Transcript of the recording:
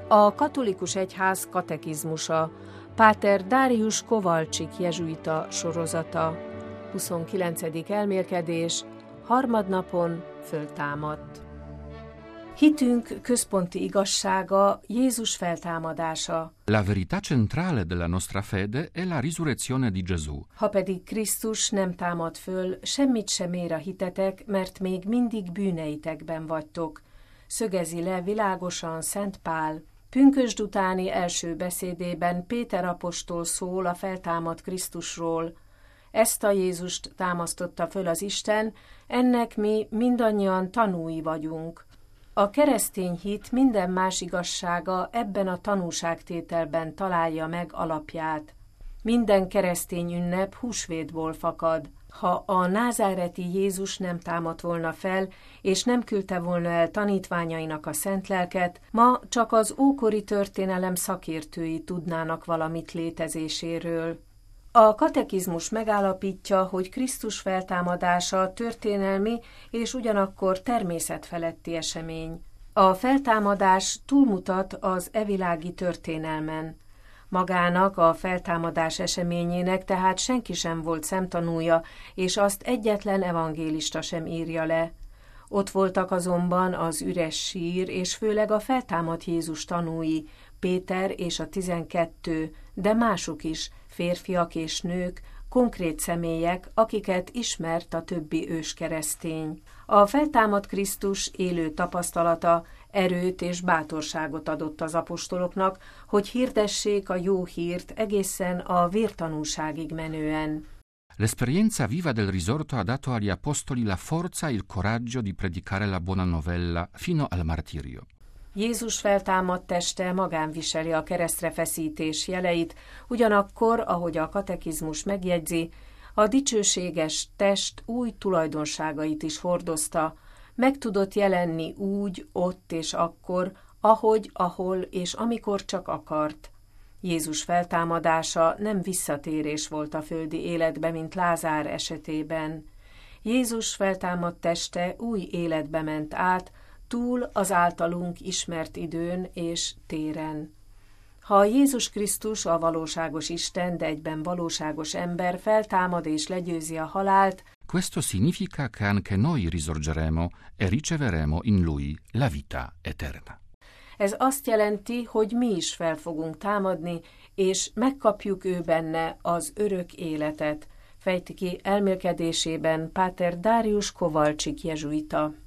A katolikus egyház katekizmusa, Páter Darius Kowalczyk jezsuita sorozata, 29. elmélkedés, harmadnapon föltámadt. Hitünk központi igazsága Jézus feltámadása. La verità centrale della nostra fede è la risurrezione di Gesù. Ha pedig Krisztus nem támad föl, semmit sem ér a hitetek, mert még mindig bűneitekben vagytok. Szögezi le világosan Szent Pál. Pünkösd utáni első beszédében Péter apostol szól a feltámadt Krisztusról. Ezt a Jézust támasztotta föl az Isten, ennek mi mindannyian tanúi vagyunk. A keresztény hit minden más igazsága ebben a tanúságtételben találja meg alapját. Minden keresztény ünnep húsvétból fakad. Ha a názáreti Jézus nem támadt volna fel, és nem küldte volna el tanítványainak a szent lelket, ma csak az ókori történelem szakértői tudnának valamit létezéséről. A katekizmus megállapítja, hogy Krisztus feltámadása történelmi és ugyanakkor természetfeletti esemény. A feltámadás túlmutat az evilági történelmen. Magának a feltámadás eseményének tehát senki sem volt szemtanúja, és azt egyetlen evangélista sem írja le. Ott voltak azonban az üres sír, és főleg a feltámadt Jézus tanúi, Péter és a 12, de mások is, férfiak és nők, konkrét személyek, akiket ismert a többi őskeresztény. A feltámadt Krisztus élő tapasztalata erőt és bátorságot adott az apostoloknak, hogy hirdessék a jó hírt egészen a vértanúságig menően. L'esperienza viva del risorto ha dato agli apostoli la forza e il coraggio di predicare la buona novella fino al martirio. Jézus feltámadt teste magán viseli a keresztre feszítés jeleit, ugyanakkor, ahogy a katekizmus megjegyzi, a dicsőséges test új tulajdonságait is hordozta, meg tudott jelenni úgy, ott és akkor, ahogy, ahol és amikor csak akart. Jézus feltámadása nem visszatérés volt a földi életbe, mint Lázár esetében. Jézus feltámadt teste új életbe ment át, túl az általunk ismert időn és téren. Ha Jézus Krisztus, a valóságos Isten, de egyben valóságos ember feltámad és legyőzi a halált, questo significa che anche noi risorgeremo e riceveremo in lui la vita eterna. Ez azt jelenti, hogy mi is fel fogunk támadni, és megkapjuk ő benne az örök életet, fejti ki elmélkedésében Páter Darius Kowalczyk jezsuita.